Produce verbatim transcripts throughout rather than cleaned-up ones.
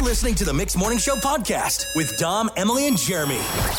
You're listening to the Mixed Morning Show podcast with Dom, Emily, and Jeremy.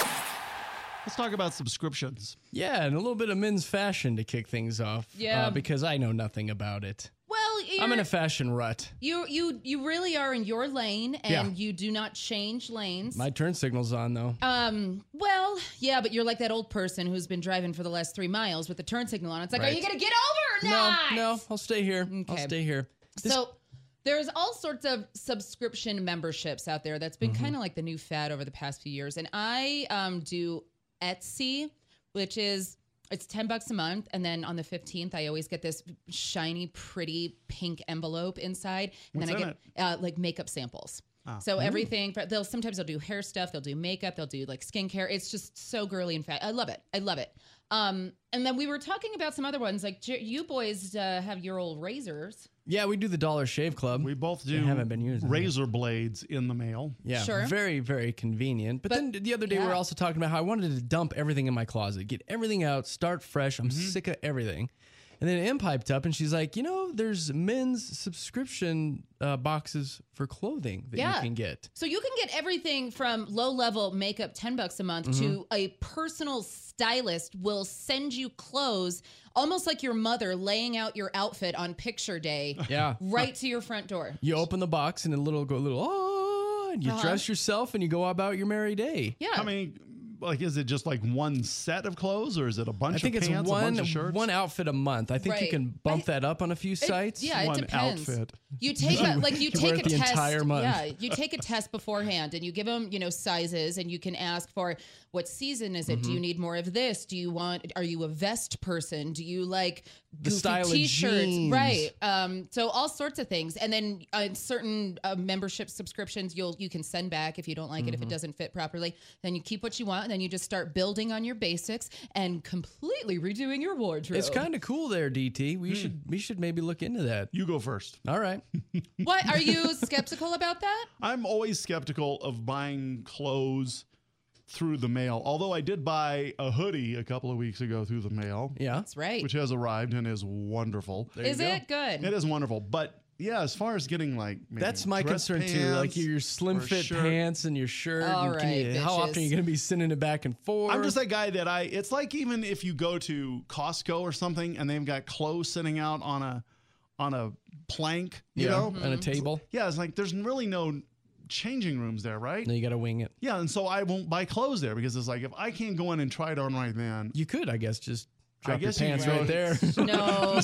Let's talk about subscriptions. Yeah, and a little bit of men's fashion to kick things off. Yeah. Uh, because I know nothing about it. Well, you're, I'm in a fashion rut. you you you really are in your lane, and Yeah. you do not change lanes. My turn signal's on, though. um. Well, yeah, but you're like that old person who's been driving for the last three miles with the turn signal on. It's like, Right. are you gonna get over or not? No, no, I'll stay here. I'll Okay. stay here. This- So there's all sorts of subscription memberships out there. That's been Mm-hmm. kind of like the new fad over the past few years. And I um, do Etsy, which is it's ten bucks a month, and then on the fifteenth, I always get this shiny, pretty pink envelope inside, and What's then I in get uh, like makeup samples. Ah. So everything they'll sometimes they'll do hair stuff, they'll do makeup, they'll do like skincare. It's just so girly and fat. I love it. I love it. Um, and then we were talking about some other ones, like J- you boys uh, have your old razors. yeah, we do the Dollar Shave Club. We both do I haven't been using it. razor blades in the mail. Yeah, Sure. very, very convenient. But, then the other day we yeah. were also talking about how I wanted to dump everything in my closet, get everything out, start fresh. I'm sick of everything. And then Em piped up and she's like, you know, there's men's subscription uh, boxes for clothing that Yeah. you can get. So you can get everything from low-level makeup, ten bucks a month, Mm-hmm. to a personal stylist will send you clothes, almost like your mother laying out your outfit on picture day, Yeah. right to your front door. You open the box and a little go a little oh, and you Uh-huh. dress yourself and you go about your merry day. Yeah. How many, like, is it just like one set of clothes or is it a bunch I think of it's pants, a one bunch of shirts? one outfit a month. I think you Right. can bump I- that up on a few It- sites. yeah, One it depends. outfit. You take a, like you You wear take it a the test. entire month. Yeah, you take a test beforehand, and you give them you know sizes, and you can ask for what season is it? Mm-hmm. Do you need more of this? Do you want? Are you a vest person? Do you like The goofy style of t-shirts? jeans. Right. Um. So all sorts of things, and then uh, certain uh, membership subscriptions you'll you can send back if you don't like it, Mm-hmm. if it doesn't fit properly. Then you keep what you want, and then you just start building on your basics and completely redoing your wardrobe. It's kind of cool there, D T. We should we should maybe look into that. You go first. All right. What are you skeptical about that? I'm always skeptical of buying clothes through the mail. Although I did buy a hoodie a couple of weeks ago through the mail, Yeah. That's right. which has arrived and is wonderful. There you Is go. it good? It is wonderful. But yeah, as far as getting like maybe That's my dress concern too. Like pants your slim or fit shirt. pants and your shirt. All and can you- right, how often are you bitches. going to be sending it back and forth? I'm just that guy that I, it's like even if you go to Costco or something and they've got clothes sitting out on a, on a plank, you yeah, know? on a table. Yeah, it's like there's really no changing rooms there, right? No, you got to wing it. Yeah, and so I won't buy clothes there because it's like if I can't go in and try it on right then, You could, I guess, just drop guess you your pants could. right there. No,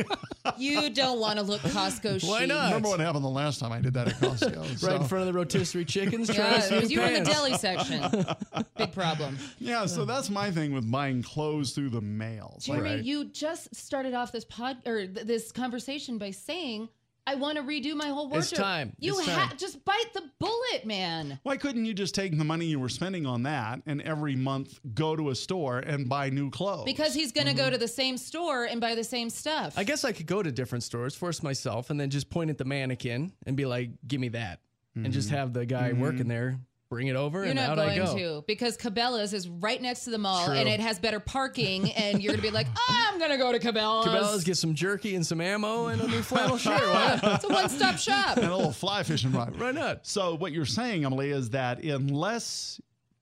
you don't want to look Costco chic. Why not? remember what happened the last time I did that at Costco. right so- in front of the rotisserie chickens. trying to Yeah, see it was you were in the pants. deli section. Big problem. Yeah, so that's my thing with buying clothes through the mail. It's like, Jeremy, Right. you just started off this pod or th- this conversation by saying, "I want to redo my whole wardrobe." It's time. You It's ha- time. just bite the bullet, man. why couldn't you just take the money you were spending on that and every month go to a store and buy new clothes? Because he's gonna go to the same store and buy the same stuff. I guess I could go to different stores, force myself, and then just point at the mannequin and be like, "Give me that," and just have the guy working there bring it over, You're and not out I going go. to because Cabela's is right next to the mall True. and it has better parking, and you're gonna be like, oh, I'm gonna go to Cabela's. Cabela's, get some jerky and some ammo and a new flannel shirt. Why not? It's a one-stop shop. and a little fly fishing rod. Why not? So what you're saying, Emily, is that unless,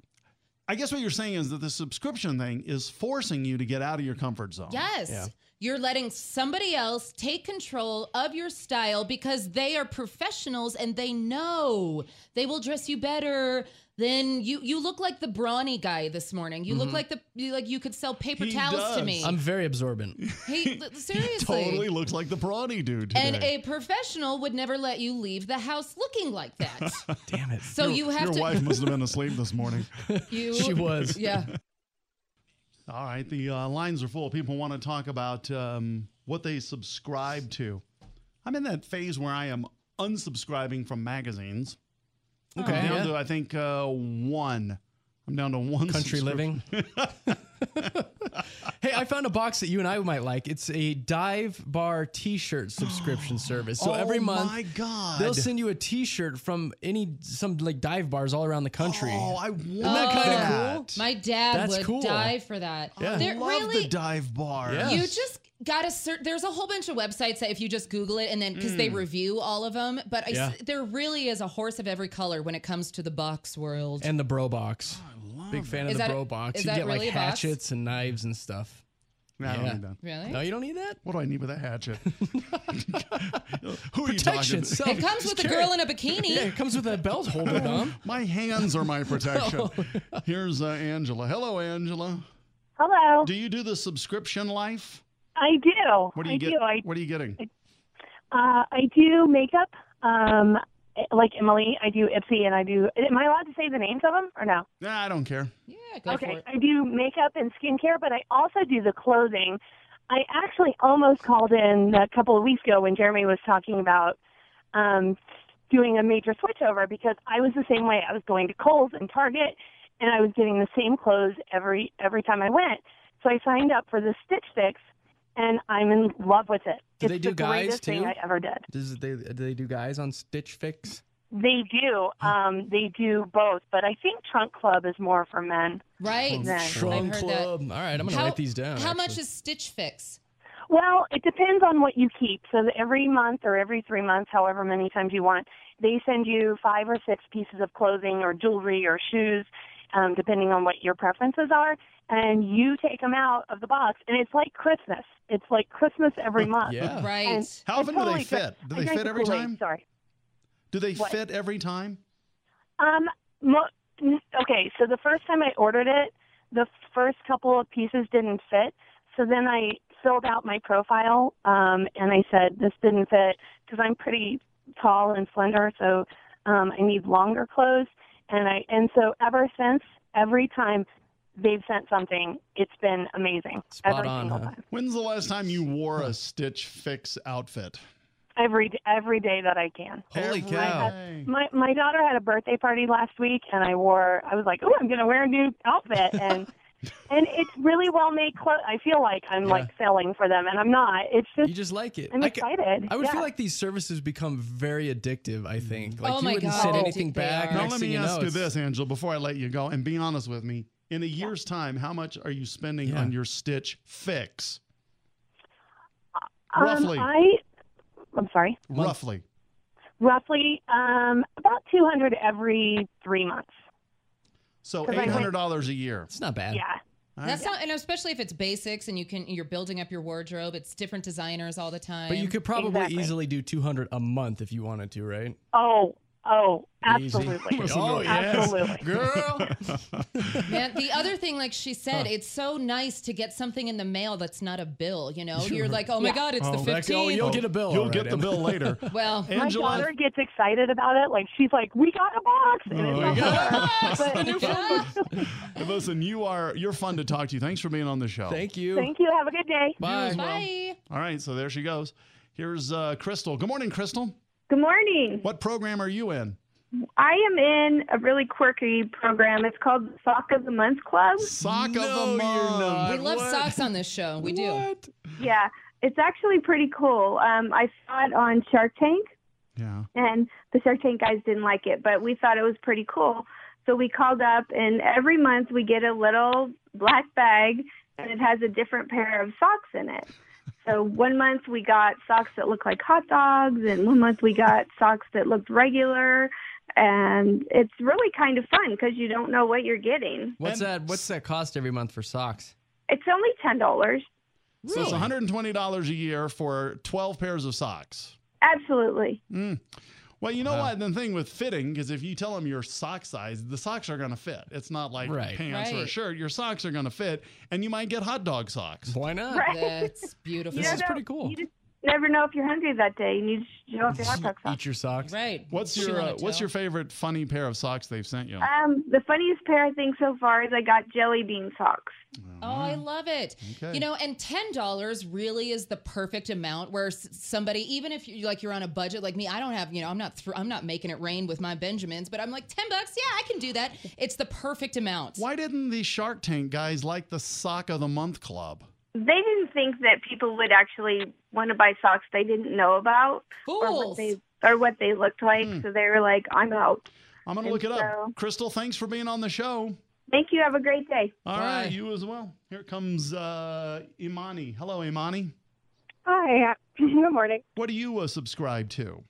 I guess what you're saying is that the subscription thing is forcing you to get out of your comfort zone. Yes. Yeah. You're letting somebody else take control of your style because they are professionals and they know they will dress you better than you. You look like the brawny guy this morning. You look like the you, like you could sell paper He towels to does. me. I'm very absorbent. He, seriously. Totally looks like the brawny dude today. And a professional would never let you leave the house looking like that. Damn it. So you have Your to. wife must have been asleep this morning. You, She was. Yeah. All right, the uh, lines are full. People want to talk about um, what they subscribe to. I'm in that phase where I am unsubscribing from magazines. Okay. I'm down yeah. to, I think, uh, one. I'm down to one. Country subscription. living. Hey, I found a box that you and I might like. It's a Dive Bar T-shirt subscription service. So Oh every month, my God. they'll send you a T-shirt from any some like dive bars all around the country. Oh, I want that kinda that. cool? My dad That's would cool. die for that. Yeah. They're Love really the dive bar. Yeah. You just got a cert- there's a whole bunch of websites that if you just Google it and then because they review all of them, but I s Yeah. there really is a horse of every color when it comes to the box world. And the bro box. Big fan Is of the that- bro box. is You that get like really a box? hatchets and knives and stuff. No, I don't Yeah. need that. Really? No, you don't need that? What do I need with a hatchet? Who are you Protection. talking to? Self- It comes with a girl in a bikini. Yeah, it comes with a belt holder, Dom. My hands are my protection. Here's uh, Angela. Hello, Angela. Hello. Do you do the subscription life? I do. What do you I get? do. I, What are you getting? uh, I do makeup. Um, like Emily, I do Ipsy, and I do. Am I allowed to say the names of them or no? Nah, I don't care. Yeah, go for Okay. it. I do makeup and skincare, but I also do the clothing. I actually almost called in a couple of weeks ago when Jeremy was talking about um, doing a major switchover because I was the same way. I was going to Kohl's and Target, and I was getting the same clothes every every time I went. So I signed up for the Stitch Fix, and I'm in love with it. Do it's they do the guys, greatest thing too? I ever did. Does they do they do guys on Stitch Fix? They do. Um, they do both, but I think Trunk Club is more for men. Right. Then. I've Trunk heard that. Club. All right, I'm gonna How, write these down. how much actually. is Stitch Fix? Well, it depends on what you keep. So that every month or every three months, however many times you want, they send you five or six pieces of clothing or jewelry or shoes, um, depending on what your preferences are, and you take them out of the box, and it's like Christmas. It's like Christmas every month. Yeah. Right. And How it's often do they totally fit? different. Do I they drank fit the every Kool-Aid, time? Sorry. Do they What? fit every time? Um. Mo- n- okay. So the first time I ordered it, the first couple of pieces didn't fit. So then I filled out my profile, um, and I said this didn't fit because I'm pretty tall and slender, so um, I need longer clothes. And I and so ever since, every time they've sent something, it's been amazing. Spot every on, single huh? time. When's the last time you wore a Stitch Fix outfit? Every every day that I can. Holy Every cow. day. My my daughter had a birthday party last week, and I wore. I was like, oh, I'm gonna wear a new outfit, and and it's really well made clothes. I feel like I'm like selling for them, and I'm not. It's just You just like it. I'm I ca- excited. I would Yeah. feel like these services become very addictive, I think. Like Oh you my wouldn't God, send they anything are. back. Now Next let thing me you ask know, you it's- this, Angela, before I let you go, and be honest with me. In a year's time, how much are you spending Yeah. on your Stitch Fix? Um, Roughly. I I'm sorry. Roughly. Roughly um, about two hundred every three months. So Because I eight went- hundred dollars a year. It's not bad. Yeah. That's not, and especially if it's basics and you can, you're building up your wardrobe. It's different designers all the time. But you could probably Exactly. easily do two hundred a month if you wanted to, right? Oh oh Easy. absolutely. Oh, yes. Absolutely. Girl. Man, the other thing, like she said, it's so nice to get something in the mail that's not a bill. You know, you're like, oh my Yeah. God, it's Oh, the that- oh, fifteenth. you'll get a bill. You'll all get right, the Emma. bill later. Well, My Angela, daughter gets excited about it. Like she's like, "We got a box!" And Oh, it's you not her. the new phone. Hey, listen, you are you're fun to talk to. Thanks for being on the show. Thank you. Thank you. Have a good day. Bye. Bye. All right, so there she goes. Here's uh, Crystal. Good morning, Crystal. Good morning. What program are you in? I am in a really quirky program. It's called the Sock of the Month Club. Sock No, of the you're month. not. We love What? socks on this show. We do. What? Yeah, it's actually pretty cool. Um, I saw it on Shark Tank, Yeah. and the Shark Tank guys didn't like it, but we thought it was pretty cool. So we called up, and every month we get a little black bag, and it has a different pair of socks in it. So one month we got socks that look like hot dogs, and one month we got socks that looked regular. And it's really kind of fun because you don't know what you're getting. What's And- that? What's that cost every month for socks? It's only ten dollars. So it's one hundred twenty dollars a year for twelve pairs of socks. Absolutely. Well, you know Wow. what? The thing with fitting is if you tell them your sock size, the socks are going to fit. It's not like Right. pants or a Right. shirt. Your socks are going to fit, and you might get hot dog socks. Why not? Right. That's beautiful. This You is don't- pretty cool. You just never know if you're hungry that day, and you just show off your hot dog sauce. Eat your socks. Right. What's Chew your on uh, it, What's Joe. your favorite funny pair of socks they've sent you? Um, the funniest pair I think so far is I got jelly bean socks. Oh, I love it. Okay. You know, and ten dollars really is the perfect amount where s- somebody, even if you like you're on a budget like me, I don't have, you know, I'm not thr I'm not making it rain with my Benjamins, but I'm like ten bucks, yeah, I can do that. It's the perfect amount. Why didn't the Shark Tank guys like the Sock of the Month Club? They didn't think that people would actually want to buy socks they didn't know about or Fools. what they or what they looked like. Hmm. So they were like, "I'm out." I'm going to And look it up. so- Crystal, thanks for being on the show. Thank you. Have a great day. All right, Bye. you as well. Here comes uh, Imani. Hello, Imani. Hi. Good morning. What do you uh, subscribe to?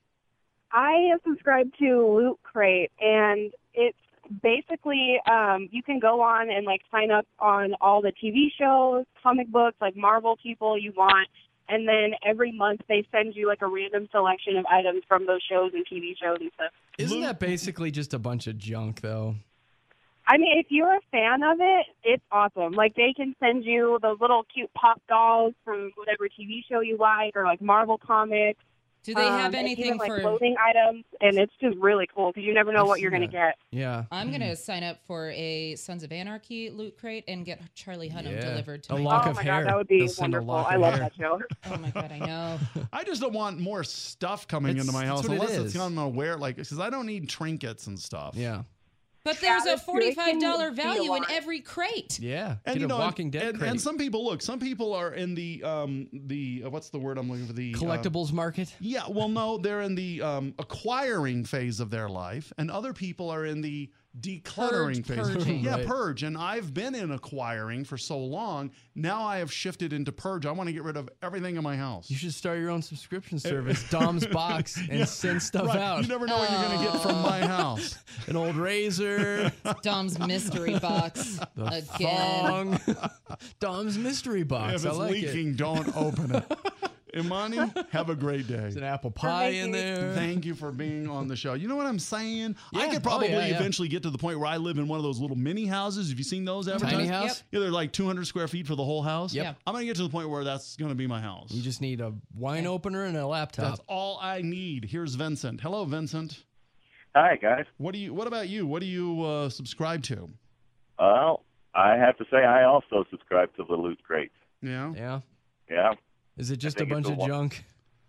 I have subscribed to Loot Crate, and it's basically um, you can go on and like sign up on all the T V shows, comic books, like Marvel people you want, and then every month they send you like a random selection of items from those shows and T V shows and stuff. Isn't that basically just a bunch of junk, though? I mean, if you're a fan of it, it's awesome. Like, they can send you those little cute pop dolls from whatever T V show you like, or like Marvel comics. Do they have um, and anything even, like, for clothing items? And it's just really cool because you never know I've what you're seen going to that. get. Yeah. I'm going to sign up for a Sons of Anarchy Loot Crate and get Charlie Hunnam Yeah. delivered to A my lock Oh of my hair. God, that would be They'll send a wonderful. lock I of love hair. that show. Oh my God, I know. I just don't want more stuff coming It's- into my that's house what it unless it's is. going to wear like because I don't need trinkets and stuff. Yeah. But there's a that's true. It forty-five dollars can be a value in lot. every crate. Yeah. And Get you a know, Walking Dead and, crate. and some people look. Some people are in the um the uh, what's the word I'm looking for the uh, Collectibles market. yeah, well, no, they're in the um, acquiring phase of their life, and other people are in the decluttering Purge, phase. purging. Yeah, Right. purge. And I've been in acquiring for so long. Now I have shifted into purge. I want to get rid of everything in my house. You should start your own subscription service, Dom's Box, and send stuff Right. out. You never know what you're going to get from my house. An old razor, Dom's mystery box the again. thong. Dom's mystery box. If I it's like it. leaking, don't open it. Imani, have a great day. There's an apple pie in you. there. Thank you for being on the show. You know what I'm saying? I Yeah. could Oh, probably yeah, yeah. eventually get to the point where I live in one of those little mini houses. Have you seen those advertised? Tiny house. Yep. Yeah, they're like two hundred square feet for the whole house. Yep. I'm going to get to the point where that's going to be my house. You just need a wine opener and a laptop. That's all I need. Here's Vincent. Hello, Vincent. Hi, guys. What do you? What about you? What do you uh, subscribe to? Well, I have to say I also subscribe to the Loot Crate. Yeah. Yeah. Yeah. Is it just a think it's bunch the of one- junk?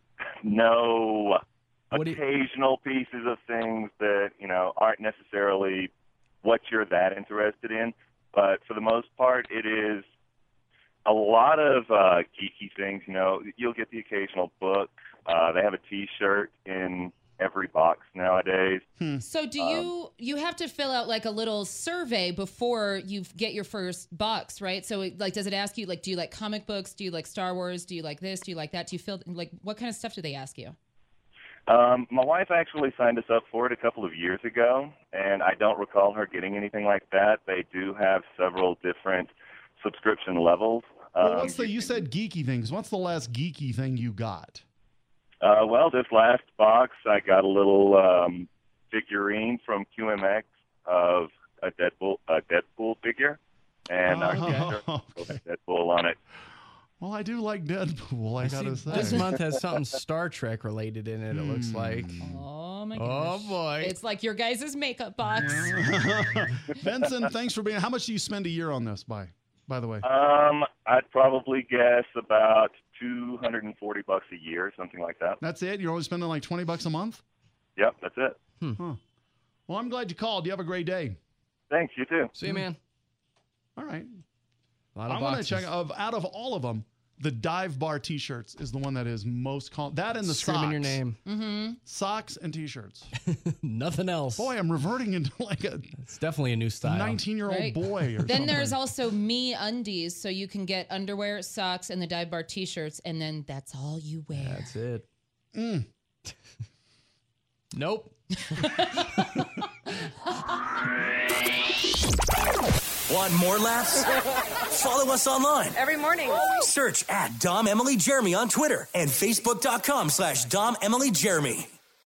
No. What do you- Occasional pieces of things that, you know, aren't necessarily what you're that interested in. But for the most part, it is a lot of uh, geeky things. You know, you'll get the occasional book. Uh, they have a T-shirt in every box nowadays. So do you you have to fill out like a little survey before you get your first box, right? So it, like, does it ask you like, do you like comic books? Do you like Star Wars? Do you like this? Do you like that? Do you feel like what kind of stuff do they ask you? Um, my wife actually signed us up for it a couple of years ago, and I don't recall her getting anything like that. They do have several different subscription levels. Well, Um, what's the? You said geeky things. What's the last geeky thing you got? Uh, well, this last box, I got a little um, figurine from Q M X of a Deadpool, a Deadpool figure, and our Oh, T-shirt okay. with Deadpool on it. Well, I do like Deadpool. I, I gotta see say. this month has something Star Trek related in it, it looks like. Oh my Oh, gosh. boy. It's like your guys' makeup box. Vincent, thanks for being. How much do you spend a year on this? By, by the way. Um, I'd probably guess about two hundred forty bucks a year, something like that. That's it. You're only spending like twenty bucks a month. Yep, that's it. Huh. Well, I'm glad you called. You have a great day. Thanks, you too. See you, man. All right. A lot of I'm going to boxes. check of out of all of them, the Dive Bar T-shirts is the one that is most called. That and the Screaming socks. your name. Mm-hmm. Socks and T-shirts. Nothing else. Boy, I'm reverting into like a It's definitely a new style. nineteen-year-old Right. boy. Or Then something. there's also Me Undies, so you can get underwear, socks, and the Dive Bar T-shirts, and then that's all you wear. That's it. Mm. Nope. Want more laughs? Follow us online. Every morning. Search at Dom Emily Jeremy on Twitter and Facebook.com slash Dom Emily Jeremy.